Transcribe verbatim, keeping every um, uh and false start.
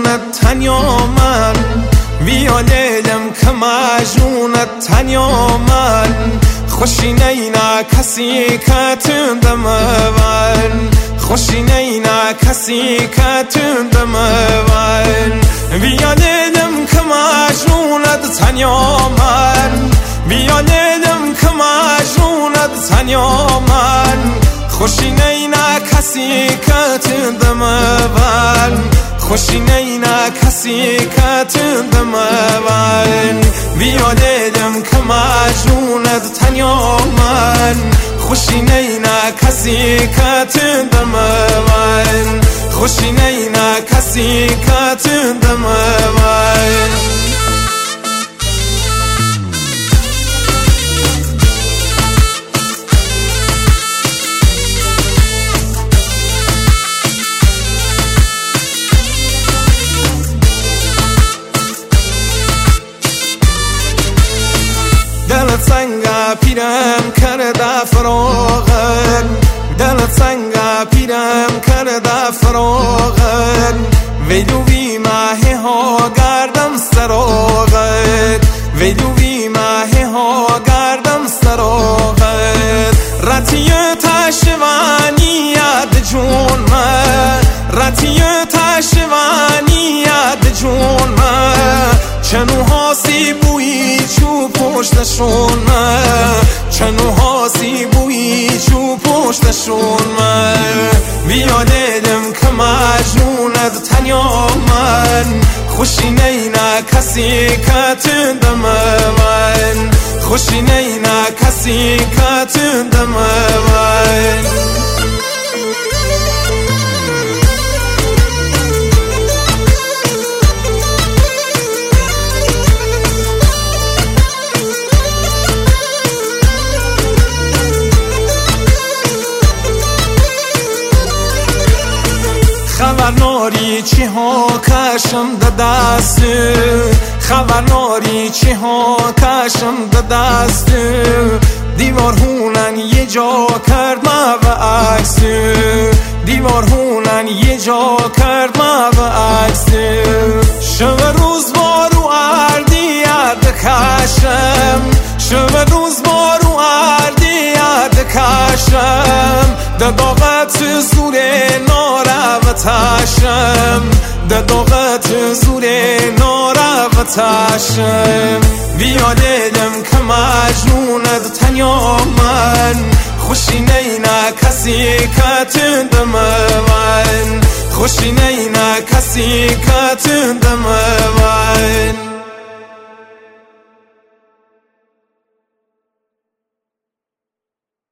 مجنونت تنیا من بیا لیلم که مجنونت تنیا من خوشی نینا کسی که تندم من خوشی نینا کسی که تندم من بیا لیلم که مجنونت تنیا من بیا لیلم که مجنونت تنیا من خوشی نینا کسی که تندم من خوشی نینا کسی که تندم من بیا لیلم که مجنونت تنیا من خوشی نینا کسی که تندم من خوشی نینا کسی که تندم من دلت سنگا پیرم کرده فراغت دلت سنگا پیرم کرده فراغت ویلوی ماهی ها گردم سراغت ویلوی ماهی ها گردم سراغت رتی تشوانی یاد جون من رتی تشوانی یاد جون من چنو هاسی بویی چو پشتشون من چنو هاسی بویی چو پشتشون من بیا لیلم که مجنونت تنیا من خوشی نینا کسی که تندم من خوشی نینا کسی که تندم من خبر ناری چی ها کشم د دست خبر ناری چی ها کشم د دست دیوار هونن یه جا کرد ما و عکس دیوار هونن یه جا کرد ما و عکس شب روز بارو اردی یاد کشم شب روز بارو اردی یاد کشم د داغت زور نارفتشم د داغت زور نارفتشم بیا لیلم که مجنونت تنیا من خوشی نینا کسی که تندم من خوشی نینا کسی که تندم من